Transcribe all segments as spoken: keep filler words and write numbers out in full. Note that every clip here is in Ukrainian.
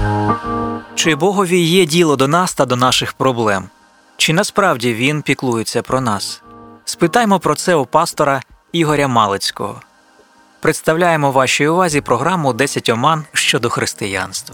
Чи Богові є діло до нас та до наших проблем? Чи насправді Він піклується про нас? Спитаймо про це у пастора Ігоря Малицького. Представляємо вашій увазі програму «десять оман щодо християнства».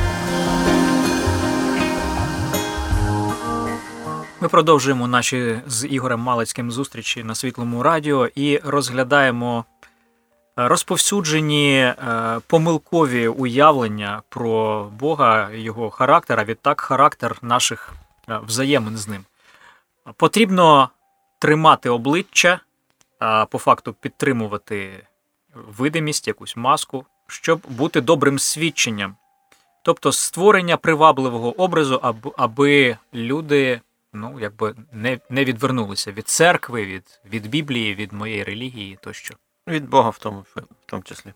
Ми продовжуємо наші з Ігорем Малицьким зустрічі на Світлому радіо і розглядаємо розповсюджені помилкові уявлення про Бога, його характер, а відтак характер наших взаємин з ним. Потрібно тримати обличчя, а по факту підтримувати видимість, якусь маску, щоб бути добрим свідченням. Тобто створення привабливого образу, аби люди ну, якби не, не відвернулися від церкви, від, від Біблії, від моєї релігії тощо. Від Бога в тому, в тому числі.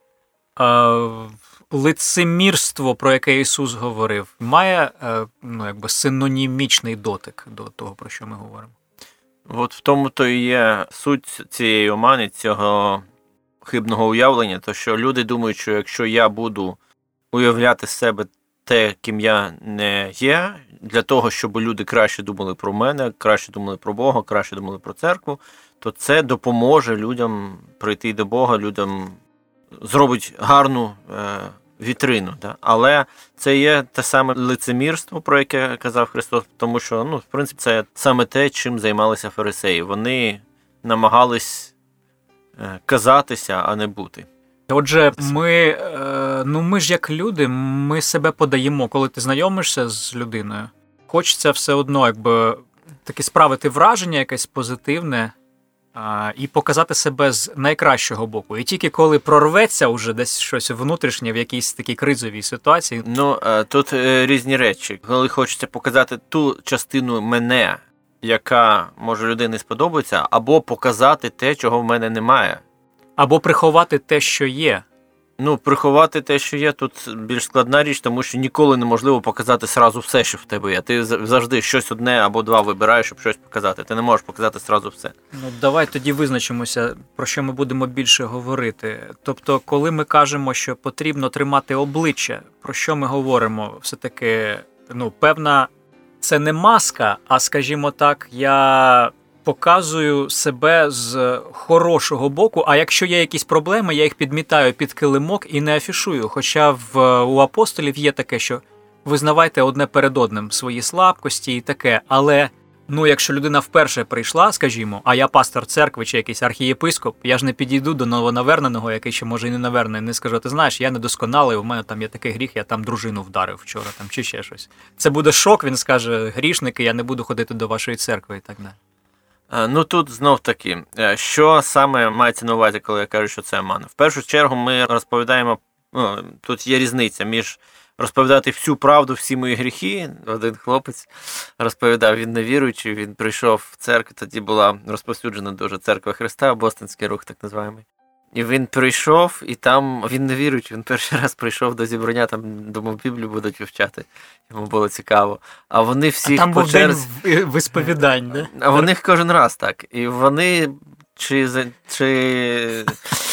А, лицемірство, про яке Ісус говорив, має ну, якби синонімічний дотик до того, про що ми говоримо. От в тому-то і є суть цієї омани, цього хибного уявлення, то що люди думають, що якщо я буду уявляти з себе те, ким я не є, для того, щоб люди краще думали про мене, краще думали про Бога, краще думали про церкву, то це допоможе людям прийти до Бога, людям зробить гарну е, вітрину. Да? Але це є те саме лицемірство, про яке казав Христос, тому що, ну, в принципі, це саме те, чим займалися фарисеї. Вони намагались е, казатися, а не бути. Отже, ми, ну, ми ж як люди, ми себе подаємо, коли ти знайомишся з людиною. Хочеться все одно, якби, таки справити враження якесь позитивне а, і показати себе з найкращого боку. І тільки коли прорветься уже десь щось внутрішнє в якійсь такій кризовій ситуації. Ну, тут різні речі. Коли хочеться показати ту частину мене, яка, може, людині сподобається, або показати те, чого в мене немає. Або приховати те, що є. Ну, приховати те, що є, тут більш складна річ, тому що ніколи неможливо показати сразу все, що в тебе є. Ти завжди щось одне або два вибираєш, щоб щось показати. Ти не можеш показати сразу все. Ну, давай тоді визначимося, про що ми будемо більше говорити. Тобто, коли ми кажемо, що потрібно тримати обличчя, про що ми говоримо? Все-таки, ну, певна, це не маска, а, скажімо так, я показую себе з хорошого боку, а якщо є якісь проблеми, я їх підмітаю під килимок і не афішую. Хоча в, у апостолів є таке, що визнавайте одне перед одним свої слабкості і таке, але ну, якщо людина вперше прийшла, скажімо, а я пастор церкви чи якийсь архієпископ, я ж не підійду до новонаверненого, який ще може і не навернений, не скажу, ти знаєш, я недосконалий, у мене там є такий гріх, я там дружину вдарив вчора, там, чи ще щось. Це буде шок, він скаже, грішники, я не буду ходити до вашої церкви і так далі. Ну, тут знов-таки, що саме мається на увазі, коли я кажу, що це омана? В першу чергу ми розповідаємо, ну, тут є різниця між розповідати всю правду, всі мої гріхи. Один хлопець розповідав, він невіруючий, він прийшов в церкву, тоді була розповсюджена дуже церква Христа, Бостонський рух так називаємий. І він прийшов, і там, він не віруючий, він перший раз прийшов до зібрання, там, думав, Біблію будуть вивчати, йому було цікаво. А вони всі там по був черзі... день висповідань, да? А вони кожен раз так. І вони, чи... чи...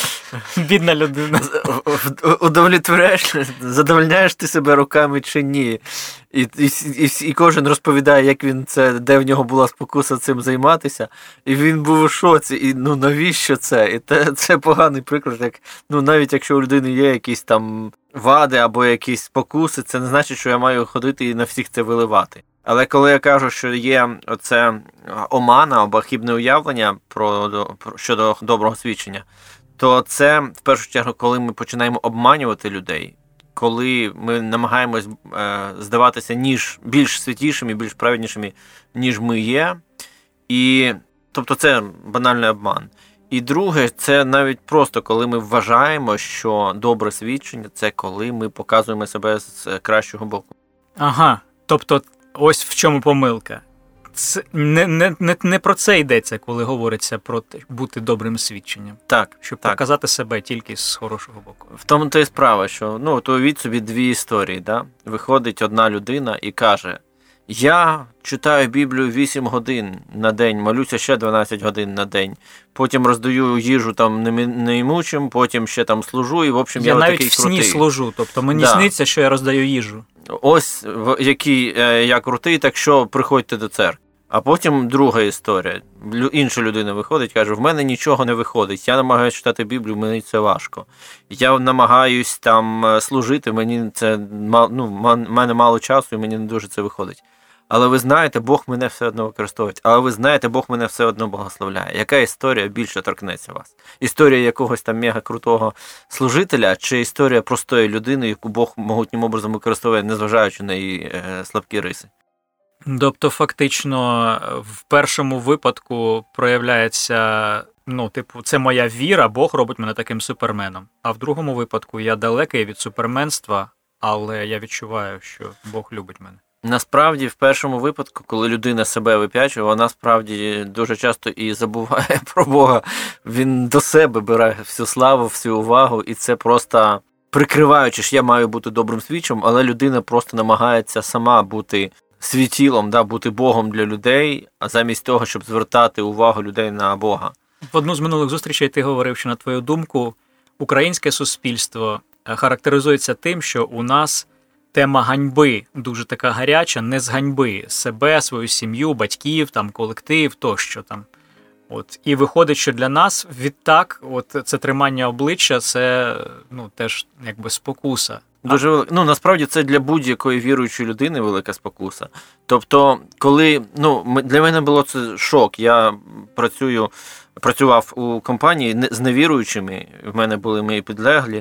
Бідна людина. Удовлетворяєш, задовольняєш ти себе руками чи ні. І, і, і, і кожен розповідає, як він це, де в нього була спокуса цим займатися. І він був у шоці. І ну навіщо це? І те, це поганий приклад. Як, ну навіть якщо у людини є якісь там вади або якісь спокуси, це не значить, що я маю ходити і на всіх це виливати. Але коли я кажу, що є оце омана або хибне уявлення про, про, щодо доброго свідчення, то це, в першу чергу, коли ми починаємо обманювати людей, коли ми намагаємось е, здаватися ніж більш святішими, більш праведнішими, ніж ми є. І, тобто це банальний обман. І друге, це навіть просто, коли ми вважаємо, що добре свідчення – це коли ми показуємо себе з кращого боку. Ага, тобто ось в чому помилка. Це не, не, не, не про це йдеться, коли говориться про те, бути добрим свідченням. Так. Щоб так. показати себе тільки з хорошого боку. В тому то і справа, що, ну, то уявіть собі дві історії, да? Виходить одна людина і каже, Я читаю Біблію вісім годин на день, молюся ще дванадцять годин на день, потім роздаю їжу там неімучим, потім ще там служу, і в общем я, я такий навіть в сні крутий. служу, тобто мені да. сниться, що я роздаю їжу. Ось який я крутий, так що приходьте до церкви. А потім друга історія. Інша людина виходить, каже, в мене нічого не виходить, я намагаюся читати Біблію, мені це важко. Я намагаюсь там служити, мені це, ну, в мене мало часу і мені не дуже це виходить. Але ви знаєте, Бог мене все одно використовує. Але ви знаєте, Бог мене все одно благословляє. Яка історія більше торкнеться вас? Історія якогось там мега-крутого служителя чи історія простої людини, яку Бог могутнім образом використовує, незважаючи на її е, слабкі риси? Тобто, фактично, в першому випадку проявляється, ну, типу, це моя віра, Бог робить мене таким суперменом. А в другому випадку я далекий від суперменства, але я відчуваю, що Бог любить мене. Насправді, в першому випадку, коли людина себе вип'ячує, вона справді дуже часто і забуває про Бога. Він до себе бере всю славу, всю увагу, і це просто прикриваючи, що я маю бути добрим свідчим, але людина просто намагається сама бути світілом, да, бути Богом для людей, а замість того, щоб звертати увагу людей на Бога. В одну з минулих зустрічей ти говорив, що, на твою думку, українське суспільство характеризується тим, що у нас тема ганьби дуже така гаряча, не з ганьби себе, свою сім'ю, батьків, там, колектив, тощо там. От. І виходить, що для нас відтак, от це тримання обличчя, це, ну, теж якби спокуса. Дуже велика. Ну, насправді це для будь-якої віруючої людини велика спокуса. Тобто, коли, ну, для мене було це шок. Я працюю, працював у компанії з невіруючими, в мене були мої підлеглі,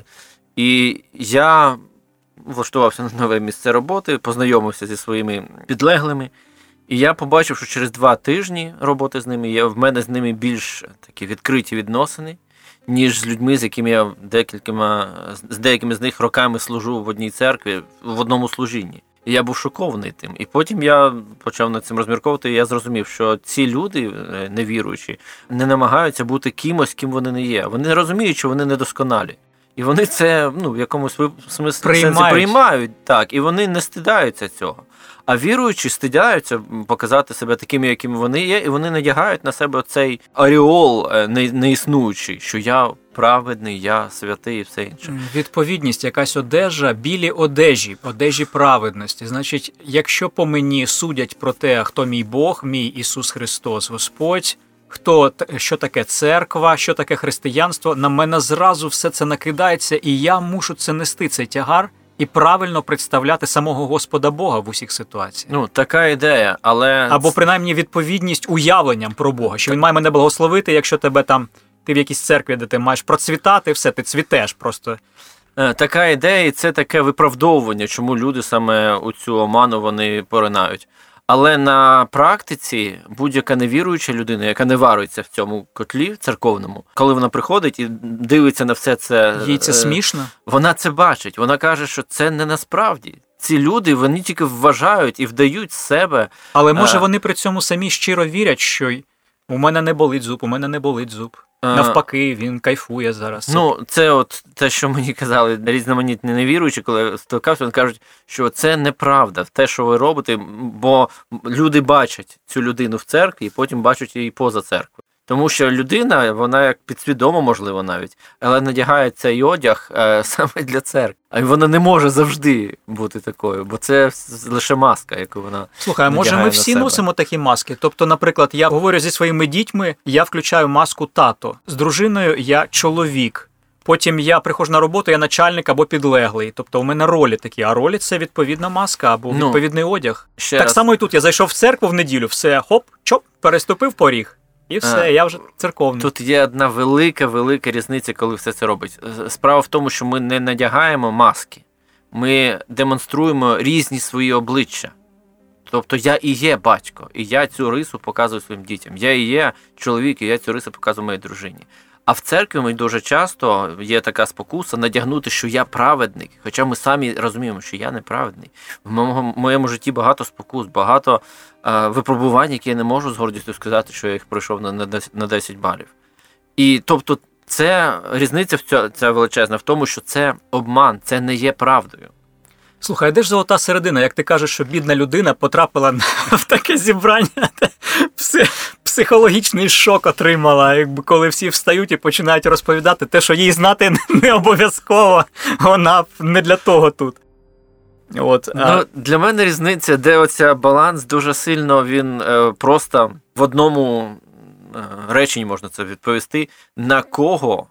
і я влаштувався на нове місце роботи, познайомився зі своїми підлеглими, і я побачив, що через два тижні роботи з ними, я, в мене з ними більш такі відкриті відносини, ніж з людьми, з якими я декількома, з деякими з них роками служу в одній церкві, в одному служінні. І я був шокований тим. І потім я почав над цим розмірковувати, і я зрозумів, що ці люди, невіруючі, не намагаються бути кимось, ким вони не є. Вони розуміють, що вони недосконалі. І вони це, ну, в якомусь смислі приймають. Сенсі приймають, так, і вони не стидаються цього. А віруючі стидяються показати себе такими, якими вони є, і вони надягають на себе цей оріол неіснуючий, що я праведний, я святий і все інше. Відповідність, якась одежа, білі одежі, одежі праведності. Значить, якщо по мені судять про те, хто мій Бог, мій Ісус Христос, Господь, хто, що таке церква, що таке християнство, на мене зразу все це накидається, і я мушу це нести, цей тягар, і правильно представляти самого Господа Бога в усіх ситуаціях. Ну, така ідея, але... Або, принаймні, відповідність уявленням про Бога, що він має мене благословити, якщо тебе там, ти в якійсь церкві, де ти маєш процвітати, все, ти цвітеш просто. Така ідея, і це таке виправдовування, чому люди саме у цю оману вони поринають. Але на практиці будь-яка невіруюча людина, яка не вариться в цьому котлі церковному, коли вона приходить і дивиться на все це... Їй це смішно? Вона це бачить. Вона каже, що це не насправді. Ці люди, вони тільки вважають і вдають себе... Але може вони при цьому самі щиро вірять, що у мене не болить зуб, у мене не болить зуб. Навпаки, він кайфує зараз. Ну, це от те, що мені казали різноманітні невіруючі, коли стикався, вони кажуть, що це неправда, те, що ви робите, бо люди бачать цю людину в церкві і потім бачать її поза церквою. Тому що людина, вона як підсвідомо, можливо, навіть, але надягає цей одяг е, саме для церкви. А вона не може завжди бути такою, бо це лише маска, яку вона Слухай, а може ми всі носимо такі маски? Тобто, наприклад, я говорю зі своїми дітьми, я включаю маску тато. З дружиною я чоловік. Потім я приходжу на роботу, я начальник або підлеглий. Тобто у мене ролі такі, а ролі – це відповідна маска або ну, відповідний одяг. Так раз. Само і тут. Я зайшов в церкву в неділю, все, хоп, чоп, переступив поріг. І все, а, я вже церковний. Тут є одна велика-велика різниця, коли все це робить. Справа в тому, що ми не надягаємо маски. Ми демонструємо різні свої обличчя. Тобто я і є батько, і я цю рису показую своїм дітям. Я і є чоловік, і я цю рису показую моїй дружині. А в церкві ми дуже часто є така спокуса надягнути, що я праведник. Хоча ми самі розуміємо, що я неправедний. В моєму, в моєму житті багато спокус, багато е, випробувань, які я не можу з гордістю сказати, що я їх пройшов на, на десять балів. І тобто це різниця в ця, ця величезна в тому, що це обман, це не є правдою. Слухай, а де ж золота середина? Як ти кажеш, що бідна людина потрапила в таке зібрання, психологічний шок отримала, якби коли всі встають і починають розповідати те, що їй знати не обов'язково, вона не для того тут. От, ну, а... Для мене різниця, де оця баланс дуже сильно, він е, просто в одному е, реченні можна це відповісти, на кого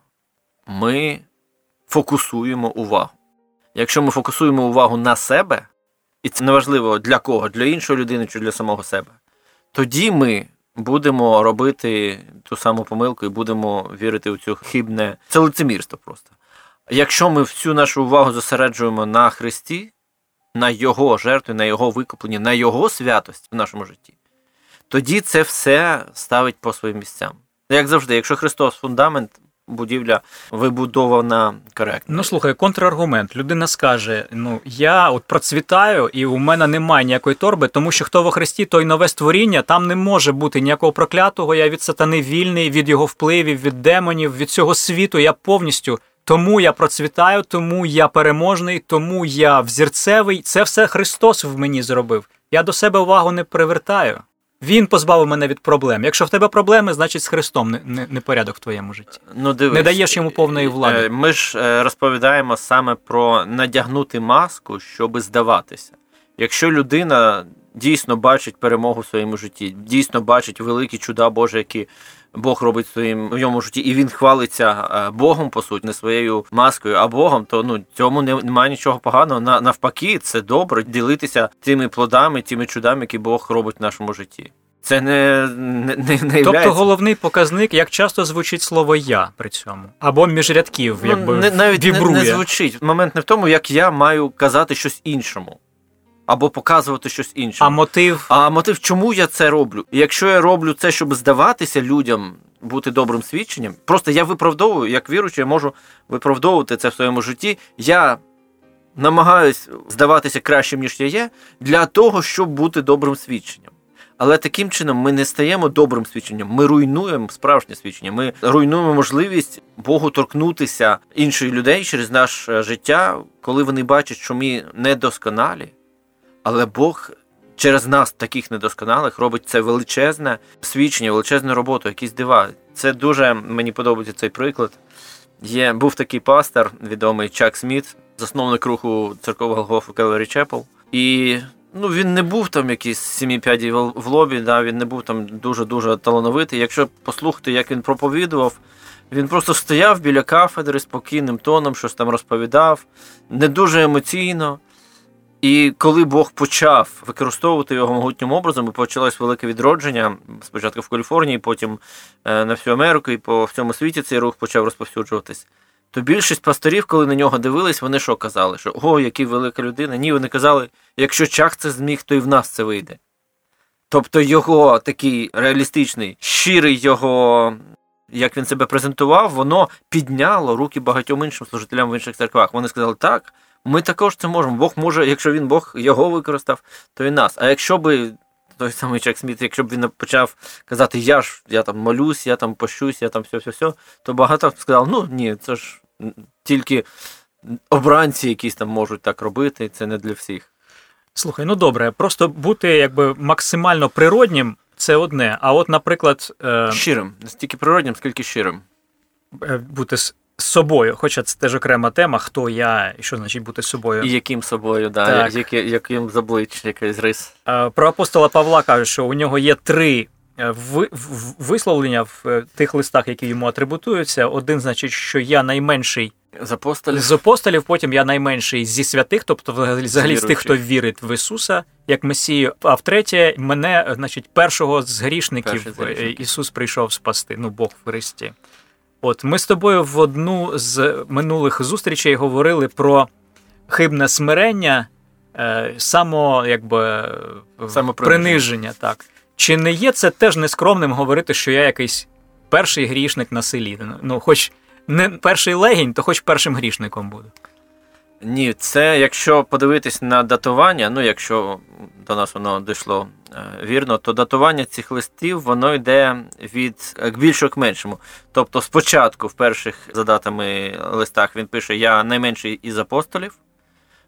ми фокусуємо увагу. Якщо ми фокусуємо увагу на себе, і це неважливо для кого, для іншої людини чи для самого себе, тоді ми будемо робити ту саму помилку і будемо вірити в цю хибне, це лицемірство просто. Якщо ми всю нашу увагу зосереджуємо на Христі, на Його жертві, на Його викупленні, на Його святості в нашому житті, тоді це все ставить по своїм місцям. Як завжди, якщо Христос фундамент, будівля вибудована коректно. Ну, слухай, контраргумент. Людина скаже, ну, я от процвітаю, і у мене немає ніякої торби, тому що хто во Христі, той нове створіння, там не може бути ніякого проклятого, я від сатани вільний, від його впливів, від демонів, від цього світу, я повністю, тому я процвітаю, тому я переможний, тому я взірцевий. Це все Христос в мені зробив. Я до себе увагу не привертаю. Він позбавив мене від проблем. Якщо в тебе проблеми, значить з Христом не, не, не порядок в твоєму житті. Ну, дивись, не даєш йому повної влади. Ми ж розповідаємо саме про надягнути маску, щоби здаватися. Якщо людина дійсно бачить перемогу в своєму житті, дійсно бачить великі чуда Божі, які Бог робить в своєму житті, і він хвалиться Богом, по суті, не своєю маскою, а Богом, то ну, цьому немає нічого поганого. Навпаки, це добре ділитися тими плодами, тими чудами, які Бог робить в нашому житті. Це не, не, не, не Тобто являється... головний показник, як часто звучить слово «я» при цьому. Або між рядків, ну, якби не, навіть вібрує. Не, не звучить. Момент не в тому, як я маю казати щось іншому. Або показувати щось інше. А мотив? А мотив, чому я це роблю? І якщо я роблю це, щоб здаватися людям, бути добрим свідченням, просто я виправдовую, як віруючий, я можу виправдовувати це в своєму житті. Я намагаюсь здаватися кращим, ніж я є, для того, щоб бути добрим свідченням. Але таким чином ми не стаємо добрим свідченням, ми руйнуємо справжнє свідчення, ми руйнуємо можливість Богу торкнутися інших людей через наше життя, коли вони бачать, що ми недосконалі. Але Бог через нас, таких недосконалих, робить це величезне свідчення, величезну роботу, якісь дива. Це дуже, мені подобається цей приклад. Є, був такий пастор, відомий Чак Сміт, засновник руху церков Голгофа Келлері Чепел. І ну, він не був там якийсь сімі п'ядей в лобі, да, він не був там дуже-дуже талановитий. Якщо послухати, як він проповідував, він просто стояв біля кафедри спокійним тоном, щось там розповідав, не дуже емоційно. І коли Бог почав використовувати його могутнім образом, і почалось велике відродження, спочатку в Каліфорнії, потім на всю Америку, і по всьому світі цей рух почав розповсюджуватись, то більшість пасторів, коли на нього дивились, вони що казали? Що, о, який велика людина. Ні, вони казали, якщо Чак це зміг, то і в нас це вийде. Тобто його такий реалістичний, щирий його, як він себе презентував, воно підняло руки багатьом іншим служителям в інших церквах. Вони сказали, так, ми також це можемо. Бог може, якщо він Бог його використав, то і нас. А якщо би той самий Чак Сміт, якщо б він почав казати, я ж, я там молюсь, я там пощусь, я там все-все-все, то багато сказав, ну ні, це ж тільки обранці якісь там можуть так робити, це не для всіх. Слухай, ну добре, просто бути якби максимально природнім – це одне. А от, наприклад... Е... Щирим. Не стільки природнім, скільки щирим. Бути з собою, хоча це теж окрема тема, хто я і що значить бути собою. І яким собою, да, які, яким з облич, якийсь рис. Про апостола Павла кажуть, що у нього є три висловлення в тих листах, які йому атрибутуються. Один, значить, що я найменший з апостолів, з апостолів, потім я найменший зі святих, тобто взагалі з тих, хто вірить в Ісуса як Месію. А втретє, мене, значить, першого з грішників Ісус прийшов спасти, ну, Бог в Христі. От, ми з тобою в одну з минулих зустрічей говорили про хибне смирення, е, само, якби, приниження, так. Чи не є це теж нескромним говорити, що я якийсь перший грішник на селі? Ну, хоч не перший легінь, то хоч першим грішником буду. Ні, це якщо подивитись на датування, ну, якщо до нас воно дійшло е, вірно, то датування цих листів, воно йде від к більшого к меншому. Тобто спочатку в перших за датами листах він пише «Я найменший із апостолів»,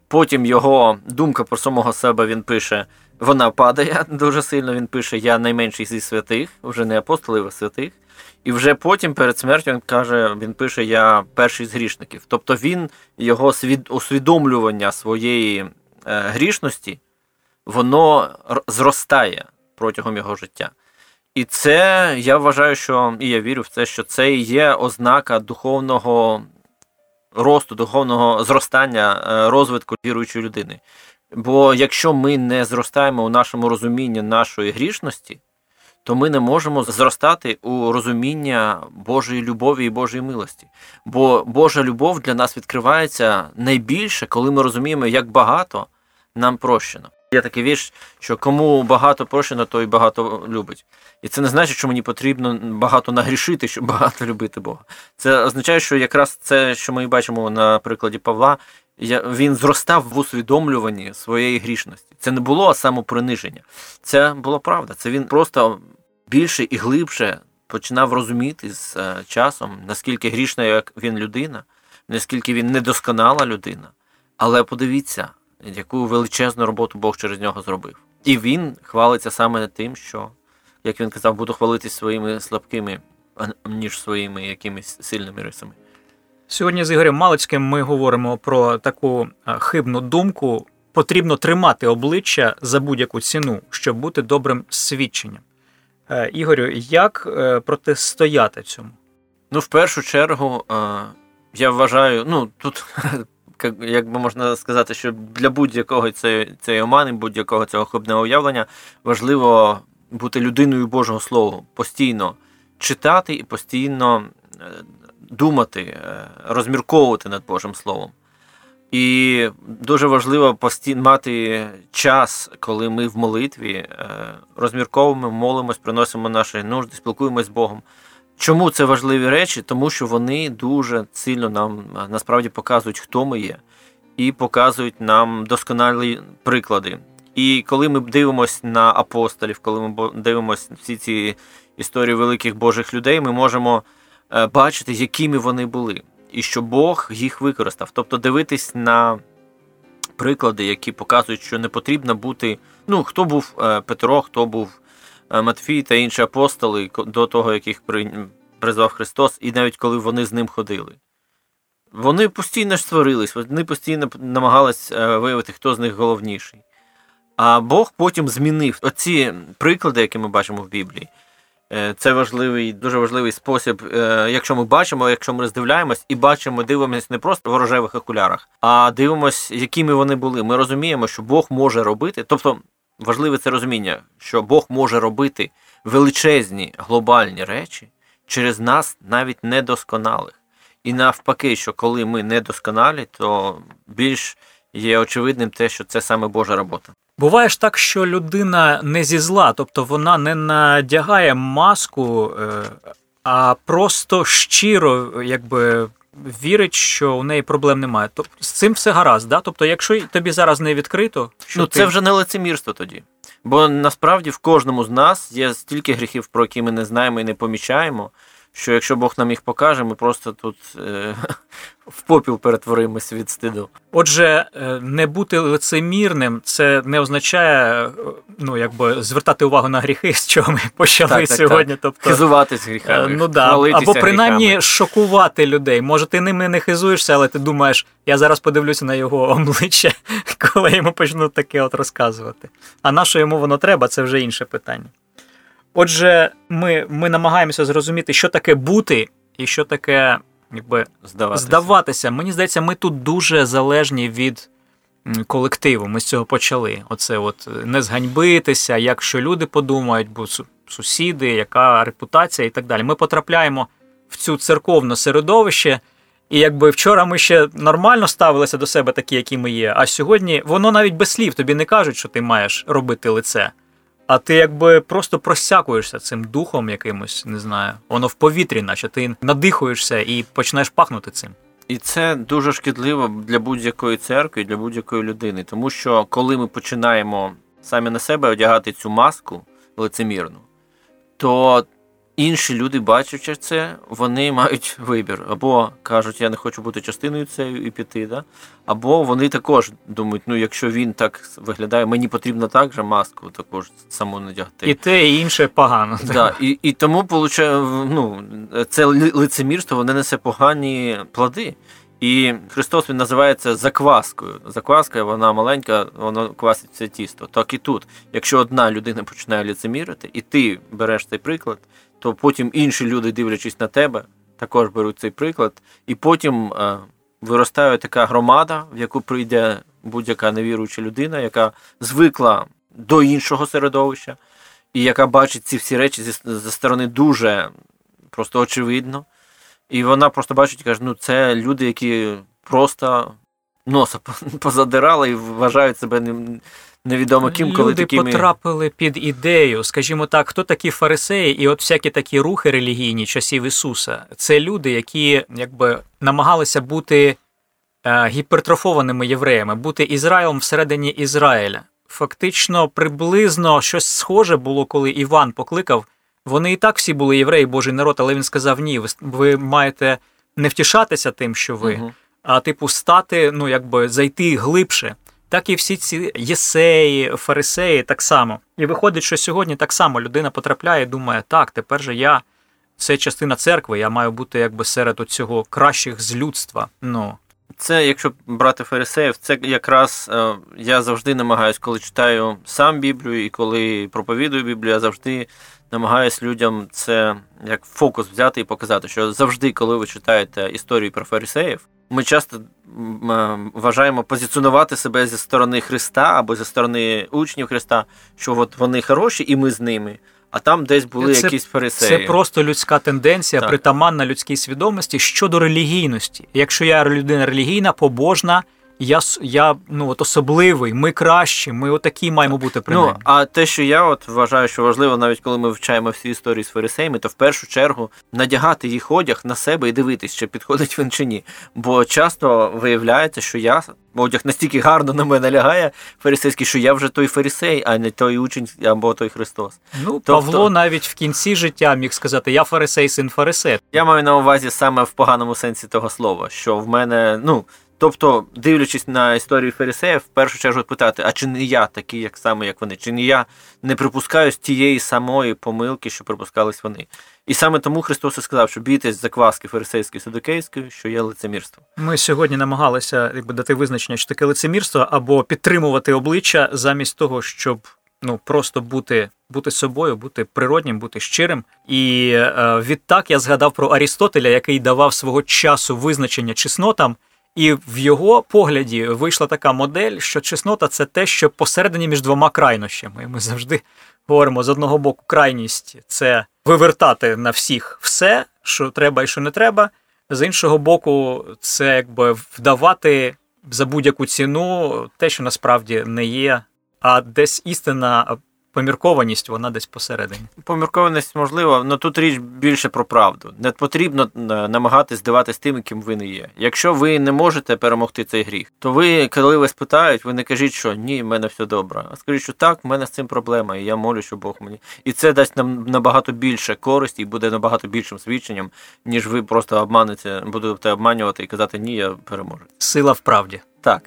Потім його думка про самого себе, він пише, вона падає дуже сильно, він пише, я найменший зі святих, вже не апостолів, а святих. І вже потім перед смертю він каже, він пише, я перший з грішників. Тобто він, його свід, усвідомлювання своєї е, грішності, воно зростає протягом його життя. І це, я вважаю, що, і я вірю в це, що це і є ознака духовного росту, духовного зростання, розвитку віруючої людини. Бо якщо ми не зростаємо у нашому розумінні нашої грішності, то ми не можемо зростати у розуміння Божої любові і Божої милості. Бо Божа любов для нас відкривається найбільше, коли ми розуміємо, як багато нам прощено. Є такий вірш, що кому багато прощено, той багато любить. І це не значить, що мені потрібно багато нагрішити, щоб багато любити Бога. Це означає, що якраз це, що ми бачимо на прикладі Павла, він зростав в усвідомлюванні своєї грішності. Це не було самоприниження. Це була правда. Це він просто більше і глибше починав розуміти з часом, наскільки грішна як він людина, наскільки він недосконала людина. Але подивіться, яку величезну роботу Бог через нього зробив. І він хвалиться саме тим, що, як він казав, буду хвалитись своїми слабкими, ніж своїми якимись сильними рисами. Сьогодні з Ігорем Малицьким ми говоримо про таку хибну думку. Потрібно тримати обличчя за будь-яку ціну, щоб бути добрим свідченням. Ігорю, як протистояти цьому? Ну, в першу чергу, я вважаю, ну, тут, як би можна сказати, що для будь-якого цієї, цієї омани, будь-якого цього хибного уявлення важливо бути людиною Божого Слова, постійно читати і постійно думати, розмірковувати над Божим Словом. І дуже важливо постійно мати час, коли ми в молитві розмірковуємо, молимось, приносимо наші нужди, спілкуємось з Богом. Чому це важливі речі? Тому що вони дуже сильно нам насправді показують, хто ми є, і показують нам досконалі приклади. І коли ми дивимося на апостолів, коли ми дивимося всі ці історії великих Божих людей, ми можемо бачити, якими вони були, і що Бог їх використав. Тобто дивитись на приклади, які показують, що не потрібно бути, ну, хто був Петро, хто був Матфій та інші апостоли до того, яких призвав Христос, і навіть коли вони з ним ходили. Вони постійно ж сварились, вони постійно намагались виявити, хто з них головніший. А Бог потім змінив оці приклади, які ми бачимо в Біблії. Це важливий, дуже важливий спосіб, якщо ми бачимо, якщо ми роздивляємось і бачимо, дивимося не просто в рожевих окулярах, а дивимося, якими вони були. Ми розуміємо, що Бог може робити, тобто важливе це розуміння, що Бог може робити величезні глобальні речі через нас, навіть недосконалих. І навпаки, що коли ми недосконалі, то більш є очевидним те, що це саме Божа робота. Буває ж так, що людина не зі зла, тобто вона не надягає маску, а просто щиро, якби, вірить, що у неї проблем немає. Тобто з цим все гаразд, да? Тобто якщо тобі зараз не відкрито... Що ну, ти... це вже не лицемірство тоді. Бо насправді в кожному з нас є стільки гріхів, про які ми не знаємо і не помічаємо, що якщо Бог нам їх покаже, ми просто тут е- в попіл перетворимось від стиду. Отже, не бути лицемірним – це не означає, ну, якби, звертати увагу на гріхи, з чого ми почали так, так, сьогодні. Так. Тобто, хизуватись гріхами, ну, да. Або принаймні гріхами. Шокувати людей. Може, ти ними не хизуєшся, але ти думаєш, я зараз подивлюся на його обличчя, коли йому почнуть таке от розказувати. А на що йому воно треба – це вже інше питання. Отже, ми, ми намагаємося зрозуміти, що таке бути і що таке, якби, здаватися. здаватися. Мені здається, ми тут дуже залежні від колективу. Ми з цього почали. Оце от не зганьбитися, як що люди подумають, бо сусіди, яка репутація і так далі. Ми потрапляємо в цю церковне середовище, і якби вчора ми ще нормально ставилися до себе такі, які ми є, а сьогодні воно навіть без слів тобі не кажуть, що ти маєш робити лице. А ти якби просто просякуєшся цим духом якимось, не знаю, воно в повітрі, наче ти надихуєшся і починаєш пахнути цим. І це дуже шкідливо для будь-якої церкви, для будь-якої людини. Тому що коли ми починаємо самі на себе одягати цю маску лицемірну, то інші люди, бачачи це, вони мають вибір. Або кажуть, я не хочу бути частиною цієї і піти, да? Або вони також думають, ну якщо він так виглядає, мені потрібно так же маску також саму надягти. І те, і інше погано. Да, і, і тому, получає, ну, це лицемірство, воно несе погані плоди. І Христос, він називається закваскою. Закваска, вона маленька, вона квасить це тісто. Так і тут. Якщо одна людина починає лицемірити, і ти береш цей приклад, то потім інші люди, дивлячись на тебе, також беруть цей приклад. І потім е, виростає така громада, в яку прийде будь-яка невіруюча людина, яка звикла до іншого середовища, і яка бачить ці всі речі зі, зі сторони дуже просто очевидно. І вона просто бачить і каже, ну це люди, які просто носа позадирали і вважають себе невідомо ким, коли люди такими... Люди потрапили під ідею, скажімо так, хто такі фарисеї і от всякі такі рухи релігійні часів Ісуса. Це люди, які якби намагалися бути е, гіпертрофованими євреями, бути Ізраїлем всередині Ізраїля. Фактично, приблизно щось схоже було, коли Іван покликав. Вони і так всі були євреї, Божий народ, але він сказав, ні, ви, ви маєте не втішатися тим, що ви, угу. а типу стати, ну якби зайти глибше. Так і всі ці єсеї, фарисеї так само. І виходить, що сьогодні так само людина потрапляє і думає, так, тепер же я, це частина церкви, я маю бути якби серед оцього кращих з людства. Ну. Це, якщо брати фарисеїв, це якраз е, я завжди намагаюсь, коли читаю сам Біблію і коли проповідую Біблію, я завжди намагаюсь людям це як фокус взяти і показати, що завжди, коли ви читаєте історії про фарисеїв, ми часто вважаємо позиціонувати себе зі сторони Христа або зі сторони учнів Христа, що от вони хороші і ми з ними, а там десь були це, якісь фарисеї. Це просто людська тенденція, так. притаманна людській свідомості щодо релігійності. Якщо я людина релігійна, побожна, я, я ну, от особливий, ми кращі, ми отакі маємо бути принаймні. Ну, а те, що я от вважаю, що важливо, навіть коли ми вивчаємо всі історії з фарисеями, то в першу чергу надягати їх одяг на себе і дивитись, чи підходить він чи ні. Бо часто виявляється, що я, одяг настільки гарно на мене лягає фарисейський, що я вже той фарисей, а не той учень або той Христос. Ну, тобто, Павло навіть в кінці життя міг сказати, я фарисей, син фарисея. Я маю на увазі саме в поганому сенсі того слова, що в мене, ну, тобто, дивлячись на історію фарисеїв, в першу чергу питати, а чи не я такий, як саме, як вони? Чи не я не припускаюсь тієї самої помилки, що припускались вони? І саме тому Христос і сказав, що бійтесь закваски фарисейської, садукейської, що є лицемірство. Ми сьогодні намагалися якби, дати визначення, що таке лицемірство, або підтримувати обличчя замість того, щоб ну, просто бути, бути собою, бути природнім, бути щирим. І е, відтак я згадав про Арістотеля, який давав свого часу визначення чеснотам, і в його погляді вийшла така модель, що чеснота – це те, що посередині між двома крайнощами. І ми завжди говоримо, з одного боку, крайність – це вивертати на всіх все, що треба і що не треба. З іншого боку, це якби вдавати за будь-яку ціну те, що насправді не є. А десь істинна поміркованість, вона десь посередині. Поміркованість можлива, але тут річ більше про правду. Не потрібно намагатись здаватись тим, ким ви не є. Якщо ви не можете перемогти цей гріх, то ви, коли вас питають, ви не кажіть, що ні, в мене все добре. А скажіть, що так, в мене з цим проблема, і я молю, що Бог мені. І це дасть нам набагато більше користі і буде набагато більшим свідченням, ніж ви просто обманете, будете обманювати і казати, ні, я переможу. Сила в правді. Так.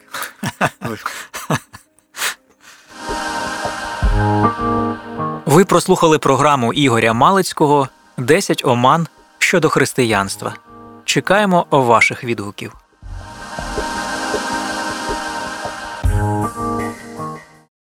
Ви прослухали програму Ігоря Малицького «десять оман щодо християнства». Чекаємо ваших відгуків.